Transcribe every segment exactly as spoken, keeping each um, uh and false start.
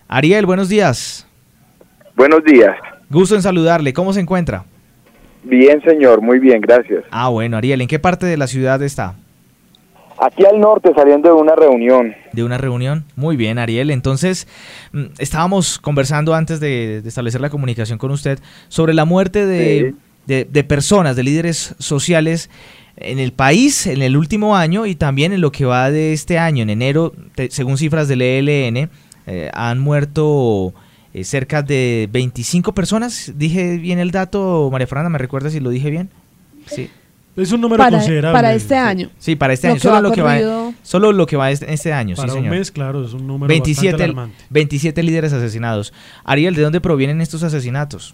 Ariel, buenos días. Buenos días. Gusto en saludarle. ¿Cómo se encuentra? Bien, señor. Muy bien, gracias. Ah, bueno, Ariel, ¿en qué parte de la ciudad está? Aquí al norte, saliendo de una reunión. ¿De una reunión? Muy bien, Ariel. Entonces, estábamos conversando antes de, de establecer la comunicación con usted sobre la muerte de, sí. de, de personas, de líderes sociales en el país en el último año y también en lo que va de este año. En enero, te, según cifras del E L N, eh, han muerto eh, cerca de veinticinco personas. ¿Dije bien el dato, María Fernanda? ¿Me recuerda si lo dije bien? Sí. Es un número para, considerable. Para este año. Sí, para este lo año. Solo lo, que va, solo lo que va este, este año, para sí, señor. un mes, claro, es un número veintisiete, bastante alarmante. veintisiete líderes asesinados. Ariel, ¿de dónde provienen estos asesinatos?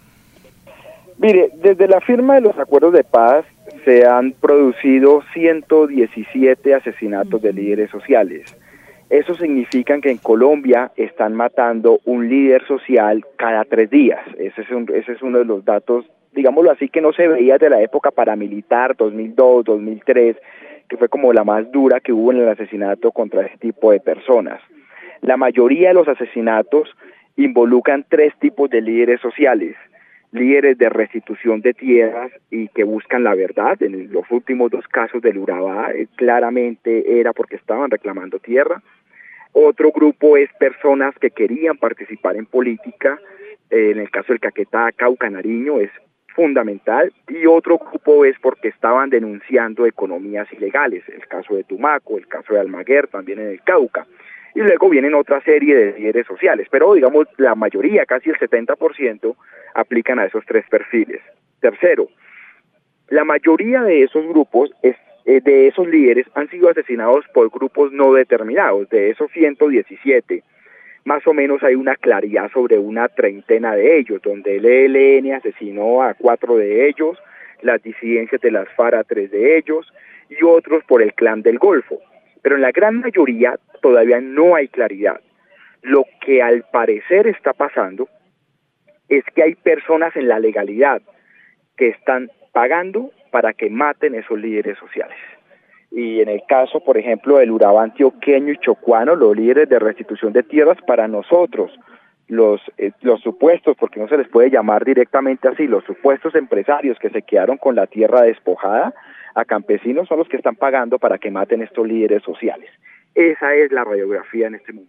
Mire, desde la firma de los acuerdos de paz se han producido ciento diecisiete asesinatos de líderes sociales. Eso significa que en Colombia están matando un líder social cada tres días. Ese es, un, ese es uno de los datos, digámoslo así, que no se veía de la época paramilitar, dos mil dos, dos mil tres, que fue como la más dura que hubo en el asesinato contra ese tipo de personas. La mayoría de los asesinatos involucran tres tipos de líderes sociales. Líderes de restitución de tierras y que buscan la verdad. En los últimos dos casos del Urabá, eh, claramente era porque estaban reclamando tierra. Otro grupo es personas que querían participar en política, eh, en el caso del Caquetá, Cauca, Nariño, es fundamental. Y otro grupo es porque estaban denunciando economías ilegales, el caso de Tumaco, el caso de Almaguer, también en el Cauca. Y luego vienen otra serie de líderes sociales, pero digamos la mayoría, casi el setenta por ciento, aplican a esos tres perfiles. Tercero, la mayoría de esos grupos, es, eh, de esos líderes, han sido asesinados por grupos no determinados. De esos ciento diecisiete, más o menos hay una claridad sobre una treintena de ellos, donde el E L N asesinó a cuatro de ellos, las disidencias de las FARC a tres de ellos, y otros por el Clan del Golfo. Pero en la gran mayoría todavía no hay claridad. Lo que al parecer está pasando es que hay personas en la legalidad que están pagando para que maten esos líderes sociales. Y en el caso, por ejemplo, del Urabá antioqueño y chocuano, los líderes de restitución de tierras, para nosotros, los, eh, los supuestos, porque no se les puede llamar directamente así, los supuestos empresarios que se quedaron con la tierra despojada a campesinos son los que están pagando para que maten estos líderes sociales. Esa es la radiografía en este momento.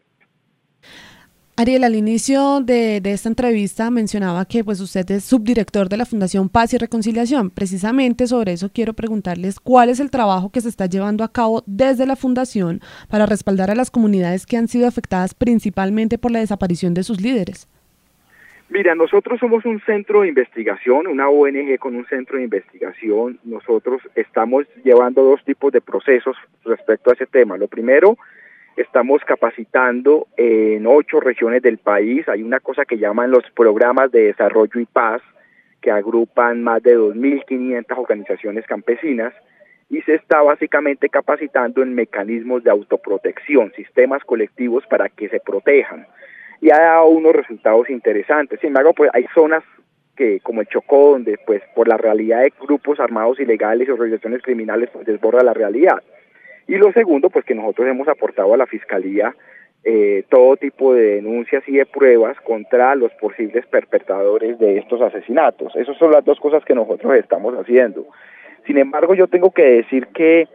Ariel, al inicio de, de esta entrevista mencionaba que pues usted es subdirector de la Fundación Paz y Reconciliación. Precisamente sobre eso quiero preguntarles cuál es el trabajo que se está llevando a cabo desde la Fundación para respaldar a las comunidades que han sido afectadas principalmente por la desaparición de sus líderes. Mira, nosotros somos un centro de investigación, una O N G con un centro de investigación. Nosotros estamos llevando dos tipos de procesos respecto a ese tema. Lo primero, estamos capacitando en ocho regiones del país. Hay una cosa que llaman los programas de desarrollo y paz, que agrupan más de dos mil quinientas organizaciones campesinas, y se está básicamente capacitando en mecanismos de autoprotección, sistemas colectivos para que se protejan. Y ha dado unos resultados interesantes. Sin embargo, pues hay zonas que, como el Chocó, donde pues por la realidad de grupos armados ilegales y organizaciones criminales pues desborda la realidad. Y lo segundo, pues que nosotros hemos aportado a la Fiscalía eh, todo tipo de denuncias y de pruebas contra los posibles perpetradores de estos asesinatos. Esas son las dos cosas que nosotros estamos haciendo. Sin embargo, yo tengo que decir que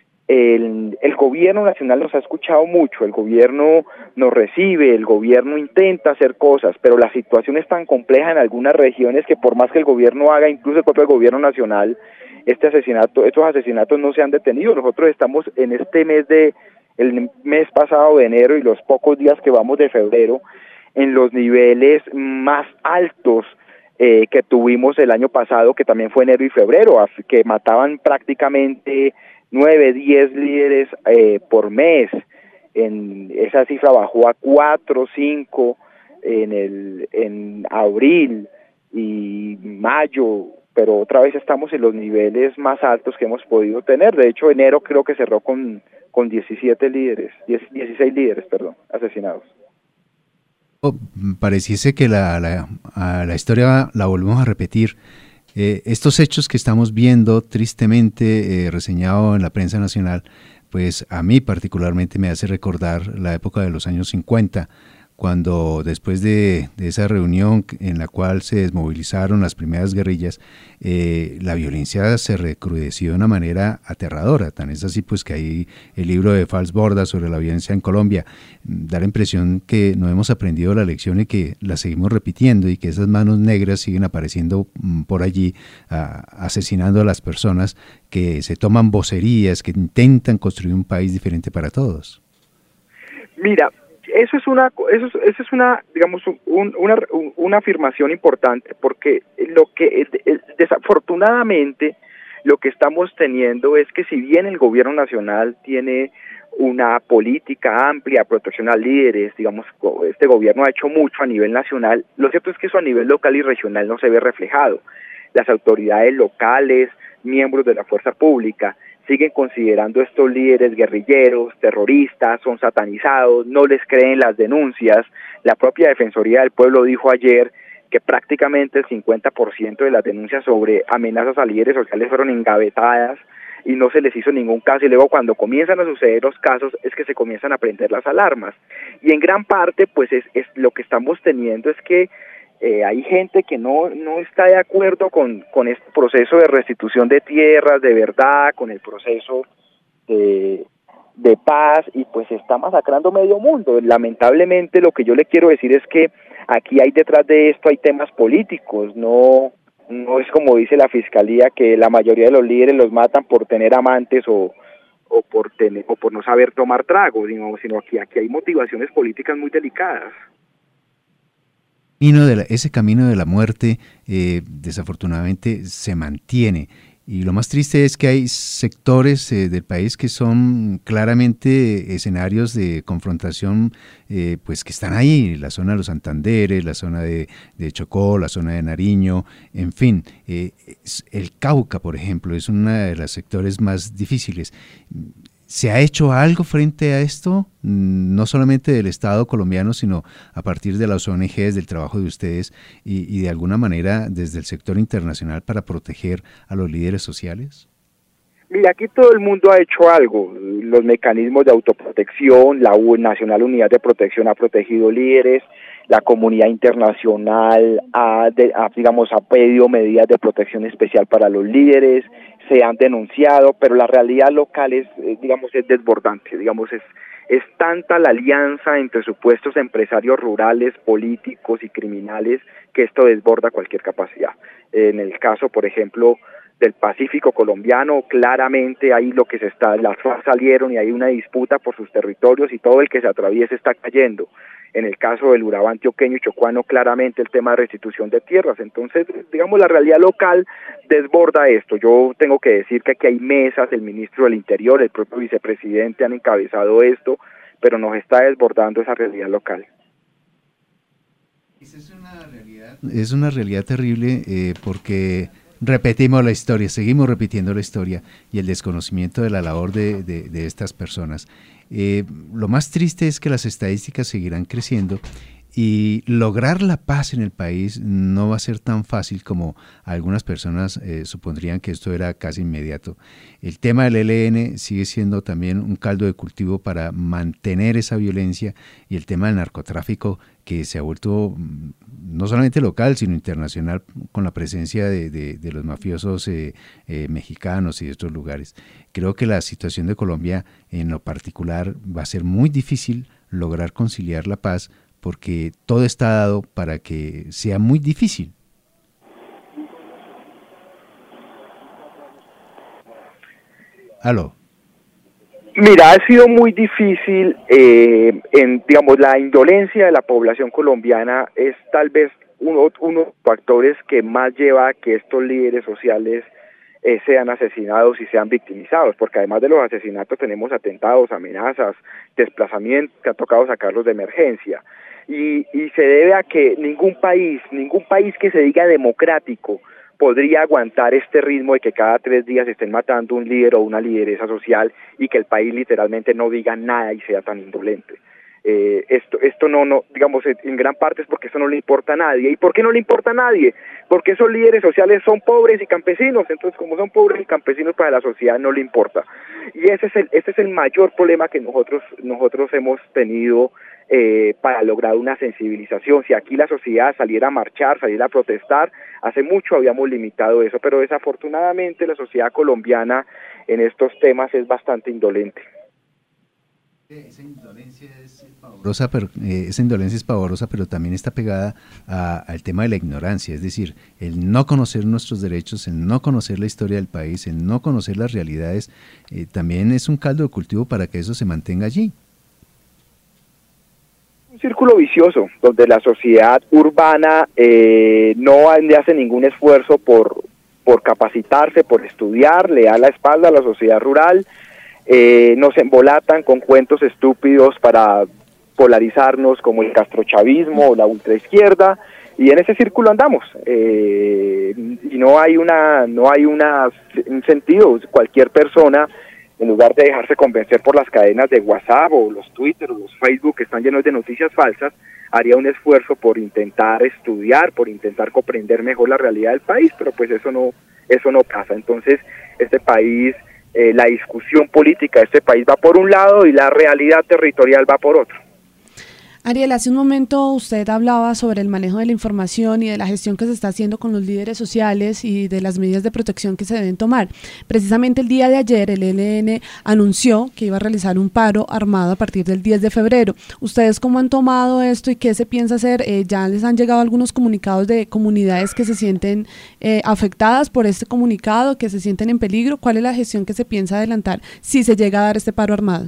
el, el gobierno nacional nos ha escuchado mucho, el gobierno nos recibe, el gobierno intenta hacer cosas, pero la situación es tan compleja en algunas regiones que por más que el gobierno haga, incluso el propio gobierno nacional, este asesinato, estos asesinatos no se han detenido. Nosotros estamos en este mes de, el mes pasado de enero y los pocos días que vamos de febrero, en los niveles más altos eh, que tuvimos el año pasado, que también fue enero y febrero, que mataban prácticamente nueve, diez líderes eh, por mes. En esa cifra bajó a cuatro, cinco en el en abril y mayo, pero otra vez estamos en los niveles más altos que hemos podido tener. De hecho, enero creo que cerró con, con diecisiete líderes, dieciséis líderes, perdón, asesinados. Pareciese que la, la, a la historia la volvemos a repetir. Eh, estos hechos que estamos viendo tristemente eh, reseñado en la prensa nacional, pues a mí particularmente me hace recordar la época de los años cincuenta, cuando después de, de esa reunión en la cual se desmovilizaron las primeras guerrillas, eh, la violencia se recrudeció de una manera aterradora. Tan es así pues que hay el libro de Fals Borda sobre la violencia en Colombia. Da la impresión que no hemos aprendido la lección y que la seguimos repitiendo, y que esas manos negras siguen apareciendo mm, por allí, a, asesinando a las personas que se toman vocerías, que intentan construir un país diferente para todos. Mira, eso es una, eso es, eso es una, digamos, un, una, una afirmación importante, porque lo que desafortunadamente lo que estamos teniendo es que si bien el gobierno nacional tiene una política amplia de protección a líderes, digamos, este gobierno ha hecho mucho a nivel nacional, lo cierto es que eso a nivel local y regional no se ve reflejado. Las autoridades locales, miembros de la fuerza pública, siguen considerando estos líderes guerrilleros, terroristas, son satanizados, no les creen las denuncias. La propia Defensoría del Pueblo dijo ayer que prácticamente el cincuenta por ciento de las denuncias sobre amenazas a líderes sociales fueron engavetadas y no se les hizo ningún caso, y luego cuando comienzan a suceder los casos es que se comienzan a prender las alarmas. Y en gran parte pues es, es lo que estamos teniendo es que Eh, hay gente que no, no está de acuerdo con, con este proceso de restitución de tierras, de verdad, con el proceso de, de paz, y pues se está masacrando medio mundo. Lamentablemente lo que yo le quiero decir es que aquí hay detrás de esto hay temas políticos, no, no es como dice la fiscalía que la mayoría de los líderes los matan por tener amantes o, o, por, tener, o por no saber tomar trago, sino, sino aquí, aquí hay motivaciones políticas muy delicadas. De la, ese camino de la muerte eh, desafortunadamente se mantiene, y lo más triste es que hay sectores eh, del país que son claramente escenarios de confrontación, eh, pues que están ahí, la zona de los Santanderes, la zona de, de Chocó, la zona de Nariño, en fin, eh, el Cauca, por ejemplo, es uno de los sectores más difíciles. ¿Se ha hecho algo frente a esto? No solamente del Estado colombiano, sino a partir de las O N Ges, del trabajo de ustedes y, y de alguna manera desde el sector internacional para proteger a los líderes sociales. Mira, aquí todo el mundo ha hecho algo. Los mecanismos de autoprotección, la U Nacional Unidad de Protección ha protegido líderes, la comunidad internacional ha, de, ha, digamos, ha pedido medidas de protección especial para los líderes, se han denunciado, pero la realidad local es, eh, digamos, es desbordante, digamos, es, es tanta la alianza entre supuestos empresarios rurales, políticos y criminales que esto desborda cualquier capacidad. En el caso, por ejemplo, del Pacífico colombiano, claramente ahí lo que se está, las FARC salieron y hay una disputa por sus territorios y todo el que se atraviese está cayendo. En el caso del Urabá antioqueño y chocuano, claramente el tema de restitución de tierras. Entonces, digamos, la realidad local desborda esto. Yo tengo que decir que aquí hay mesas, el ministro del Interior, el propio vicepresidente han encabezado esto, pero nos está desbordando esa realidad local. Esa es una realidad, es una realidad terrible eh, porque repetimos la historia, seguimos repitiendo la historia y el desconocimiento de la labor de, de, de estas personas. Eh, lo más triste es que las estadísticas seguirán creciendo y lograr la paz en el país no va a ser tan fácil como algunas personas eh, supondrían que esto era casi inmediato. El tema del E L N sigue siendo también un caldo de cultivo para mantener esa violencia, y el tema del narcotráfico, que se ha vuelto no solamente local sino internacional con la presencia de, de, de los mafiosos eh, eh, mexicanos y de estos lugares. Creo que la situación de Colombia en lo particular va a ser muy difícil lograr conciliar la paz, porque todo está dado para que sea muy difícil. ¿Aló? Mira, ha sido muy difícil, eh, en, digamos, la indolencia de la población colombiana es tal vez uno, uno de los factores que más lleva a que estos líderes sociales eh, sean asesinados y sean victimizados, porque además de los asesinatos tenemos atentados, amenazas, desplazamientos que ha tocado sacarlos de emergencia. Y, y se debe a que ningún país, ningún país que se diga democrático podría aguantar este ritmo de que cada tres días estén matando un líder o una lideresa social y que el país literalmente no diga nada y sea tan indolente. Eh, esto, esto no, no, digamos, en gran parte es porque eso no le importa a nadie. ¿Y por qué no le importa a nadie? Porque esos líderes sociales son pobres y campesinos, entonces como son pobres y campesinos, para la sociedad no le importa. Y ese es el, ese es el mayor problema que nosotros, nosotros hemos tenido eh, para lograr una sensibilización. Si aquí la sociedad saliera a marchar, saliera a protestar, hace mucho habíamos limitado eso, pero desafortunadamente la sociedad colombiana en estos temas es bastante indolente. Esa indolencia es pavorosa, pero, eh, esa indolencia es pavorosa, pero también está pegada a, al tema de la ignorancia, es decir, el no conocer nuestros derechos, el no conocer la historia del país, el no conocer las realidades, eh, también es un caldo de cultivo para que eso se mantenga allí. Un círculo vicioso, donde la sociedad urbana eh, no hace ningún esfuerzo por, por capacitarse, por estudiar, le da la espalda a la sociedad rural. Eh, nos embolatan con cuentos estúpidos para polarizarnos como el castrochavismo o la ultraizquierda, y en ese círculo andamos, eh, y no hay una no hay una un sentido. Cualquier persona, en lugar de dejarse convencer por las cadenas de WhatsApp o los Twitter o los Facebook que están llenos de noticias falsas, haría un esfuerzo por intentar estudiar, por intentar comprender mejor la realidad del país, pero pues eso no eso no pasa. Entonces este país Eh, la discusión política de este país va por un lado y la realidad territorial va por otro. Ariel, hace un momento usted hablaba sobre el manejo de la información y de la gestión que se está haciendo con los líderes sociales y de las medidas de protección que se deben tomar. Precisamente el día de ayer el E L N anunció que iba a realizar un paro armado a partir del diez de febrero. ¿Ustedes cómo han tomado esto y qué se piensa hacer? Eh, ya les han llegado algunos comunicados de comunidades que se sienten eh, afectadas por este comunicado, que se sienten en peligro. ¿Cuál es la gestión que se piensa adelantar si se llega a dar este paro armado?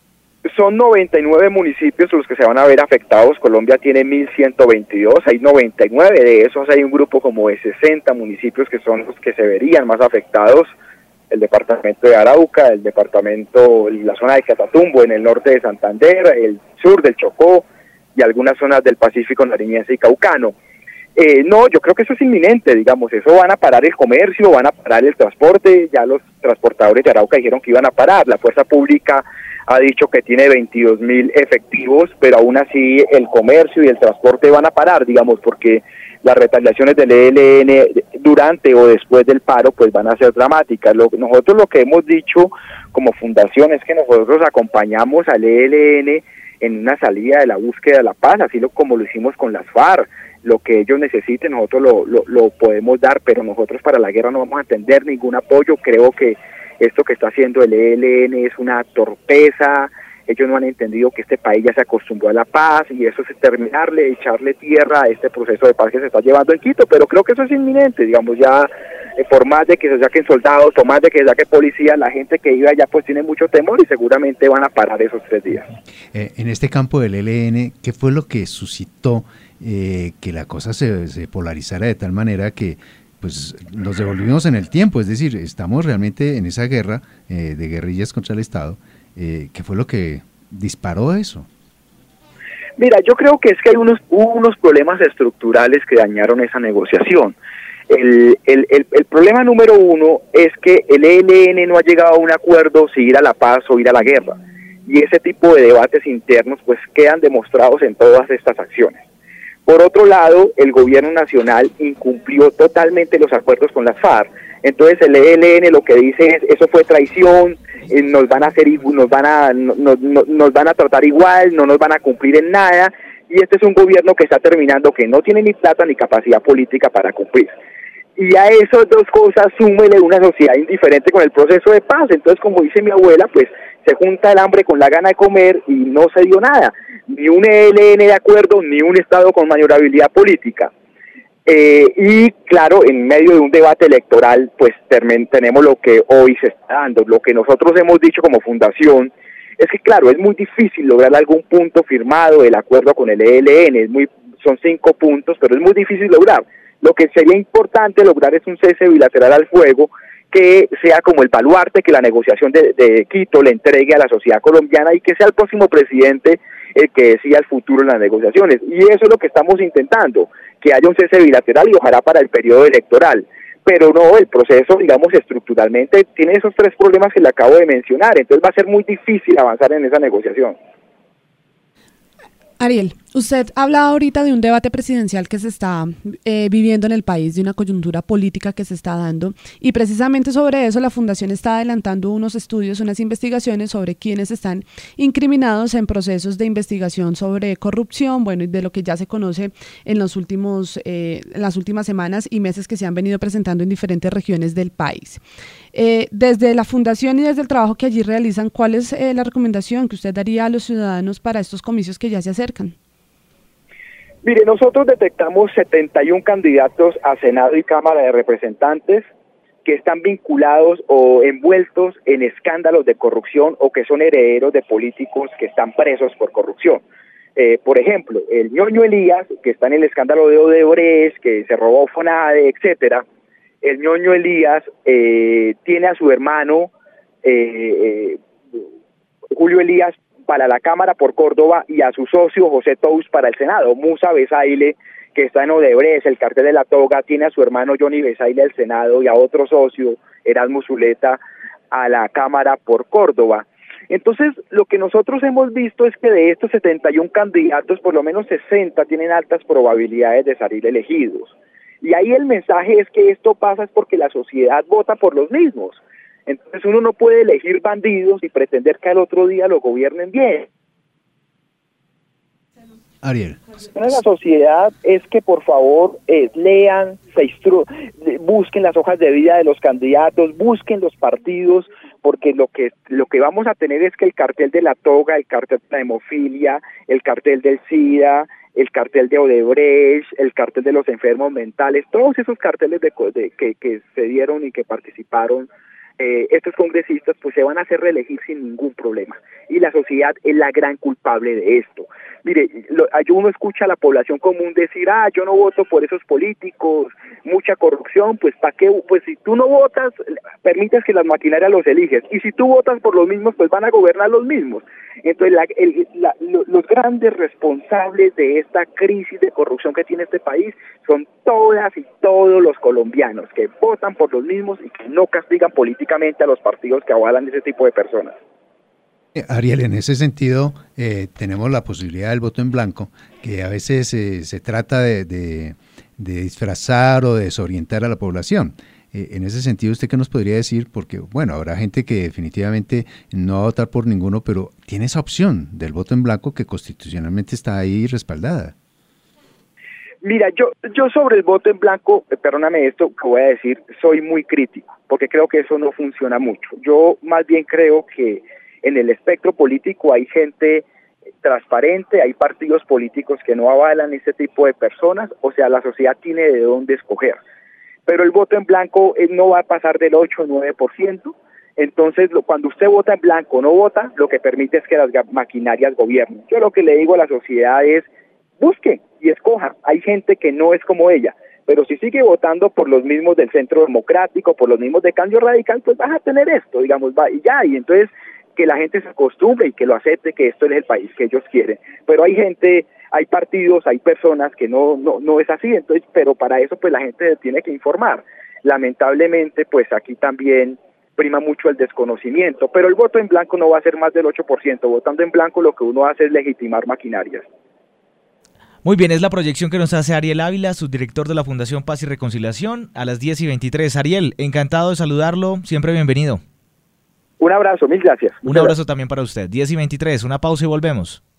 Son noventa y nueve municipios los que se van a ver afectados. Colombia tiene mil ciento veintidós, hay noventa y nueve de esos, hay un grupo como de sesenta municipios que son los que se verían más afectados. El departamento de Arauca, el departamento, la zona de Catatumbo en el norte de Santander, el sur del Chocó y algunas zonas del Pacífico nariñense y caucano. Eh, no, yo creo que eso es inminente, digamos, eso van a parar el comercio, van a parar el transporte, ya los transportadores de Arauca dijeron que iban a parar, la fuerza pública ha dicho que tiene veintidós mil efectivos, pero aún así el comercio y el transporte van a parar, digamos, porque las retaliaciones del E L N durante o después del paro pues van a ser dramáticas. Lo, nosotros lo que hemos dicho como fundación es que nosotros acompañamos al E L N en una salida de la búsqueda de la paz, así lo, como lo hicimos con las FARC. Lo que ellos necesiten nosotros lo, lo, lo podemos dar, pero nosotros para la guerra no vamos a entender ningún apoyo. Creo que esto que está haciendo el E L N es una torpeza. Ellos no han entendido que este país ya se acostumbró a la paz y eso es terminarle, echarle tierra a este proceso de paz que se está llevando en Quito, pero creo que eso es inminente, digamos, ya eh, por más de que se saquen soldados, por más de que se saquen policías, la gente que iba allá pues tiene mucho temor y seguramente van a parar esos tres días. Eh, en este campo del E L N, ¿qué fue lo que suscitó eh, que la cosa se, se polarizara de tal manera que pues nos devolvimos en el tiempo? Es decir, estamos realmente en esa guerra eh, de guerrillas contra el Estado. Eh, ¿Qué fue lo que disparó eso? Mira, yo creo que es que hay unos, hubo unos problemas estructurales que dañaron esa negociación. El, el, el, el problema número uno es que el E L N no ha llegado a un acuerdo si ir a la paz o ir a la guerra. Y ese tipo de debates internos pues quedan demostrados en todas estas acciones. Por otro lado, el gobierno nacional incumplió totalmente los acuerdos con las FARC. Entonces el E L N lo que dice es, eso fue traición, eh, nos van a hacer, nos van a, no, no, nos van a tratar igual, no nos van a cumplir en nada. Y este es un gobierno que está terminando, que no tiene ni plata ni capacidad política para cumplir. Y a esas dos cosas súmele una sociedad indiferente con el proceso de paz. Entonces, como dice mi abuela, pues se junta el hambre con la gana de comer y no se dio nada. Ni un E L N de acuerdo, ni un Estado con mayorabilidad política. Eh, y claro, en medio de un debate electoral, pues termen, tenemos lo que hoy se está dando. Lo que nosotros hemos dicho como fundación es que, claro, es muy difícil lograr algún punto firmado del acuerdo con el E L N. Es muy, son cinco puntos, pero es muy difícil lograr. Lo que sería importante lograr es un cese bilateral al fuego que sea como el baluarte que la negociación de, de Quito le entregue a la sociedad colombiana y que sea el próximo presidente el que decida el futuro en las negociaciones. Y eso es lo que estamos intentando, que haya un cese bilateral y ojalá para el periodo electoral. Pero no, el proceso, digamos, estructuralmente tiene esos tres problemas que le acabo de mencionar, entonces va a ser muy difícil avanzar en esa negociación. Ariel, Usted habla ahorita de un debate presidencial que se está eh, viviendo en el país, de una coyuntura política que se está dando, y precisamente sobre eso la Fundación está adelantando unos estudios, unas investigaciones sobre quienes están incriminados en procesos de investigación sobre corrupción, bueno, y de lo que ya se conoce en los últimos, eh, en las últimas semanas y meses que se han venido presentando en diferentes regiones del país. Eh, desde la Fundación y desde el trabajo que allí realizan, ¿cuál es eh, la recomendación que usted daría a los ciudadanos para estos comicios que ya se acercan? Mire, nosotros detectamos setenta y un candidatos a Senado y Cámara de Representantes que están vinculados o envueltos en escándalos de corrupción o que son herederos de políticos que están presos por corrupción. Eh, por ejemplo, el ñoño Elías, que está en el escándalo de Odebrecht, que se robó Fonade, etcétera. El ñoño Elías eh, tiene a su hermano eh, eh, Julio Elías para la Cámara por Córdoba y a su socio José Tous para el Senado. Musa Besaile, que está en Odebrecht, el cartel de la toga, tiene a su hermano Johnny Besaile al Senado y a otro socio, Erasmo Zuleta, a la Cámara por Córdoba. Entonces, lo que nosotros hemos visto es que de estos setenta y un candidatos, por lo menos sesenta tienen altas probabilidades de salir elegidos. Y ahí el mensaje es que esto pasa es porque la sociedad vota por los mismos. Entonces uno no puede elegir bandidos y pretender que al otro día lo gobiernen bien. Ariel. La sociedad es que por favor eh, lean, se instru busquen las hojas de vida de los candidatos, busquen los partidos, porque lo que lo que vamos a tener es que el cartel de la toga, el cartel de la hemofilia, el cartel del SIDA, el cartel de Odebrecht, el cartel de los enfermos mentales, todos esos carteles de, de que, que se dieron y que participaron Eh, estos congresistas pues se van a hacer reelegir sin ningún problema y la sociedad es la gran culpable de esto. Mire, lo, uno escucha a la población común decir, ah, yo no voto por esos políticos, mucha corrupción, pues ¿para qué? Pues si tú no votas, permites que las maquinarias los eliges, y si tú votas por los mismos, pues van a gobernar los mismos. Entonces la, el, la, lo, los grandes responsables de esta crisis de corrupción que tiene este país son todas y todos los colombianos que votan por los mismos y que no castigan políticamente a los partidos que avalan ese tipo de personas. Ariel, en ese sentido eh, tenemos la posibilidad del voto en blanco, que a veces eh, se trata de, de, de disfrazar o de desorientar a la población. Eh, en ese sentido, ¿usted qué nos podría decir? Porque, bueno, habrá gente que definitivamente no va a votar por ninguno, pero tiene esa opción del voto en blanco que constitucionalmente está ahí respaldada. Mira, yo yo sobre el voto en blanco, perdóname esto que voy a decir, soy muy crítico, porque creo que eso no funciona mucho. Yo más bien creo que en el espectro político hay gente transparente, hay partidos políticos que no avalan este tipo de personas, o sea, la sociedad tiene de dónde escoger. Pero el voto en blanco eh, no va a pasar del ocho o nueve por ciento, entonces lo, cuando usted vota en blanco o no vota, lo que permite es que las maquinarias gobiernen. Yo lo que le digo a la sociedad es, busque y escoja, hay gente que no es como ella, pero si sigue votando por los mismos del Centro Democrático, por los mismos de Cambio Radical, pues vas a tener esto, digamos, va, y ya, y entonces que la gente se acostumbre y que lo acepte, que esto es el país que ellos quieren. Pero hay gente, hay partidos, hay personas que no no no es así, entonces, pero para eso pues la gente tiene que informar. Lamentablemente, pues aquí también prima mucho el desconocimiento, pero el voto en blanco no va a ser más del ocho por ciento. Votando en blanco lo que uno hace es legitimar maquinarias. Muy bien, es la proyección que nos hace Ariel Ávila, subdirector de la Fundación Paz y Reconciliación, a las diez y veintitrés. Ariel, encantado de saludarlo, siempre bienvenido. Un abrazo, mil gracias. Un abrazo también para usted. diez y veintitrés, una pausa y volvemos.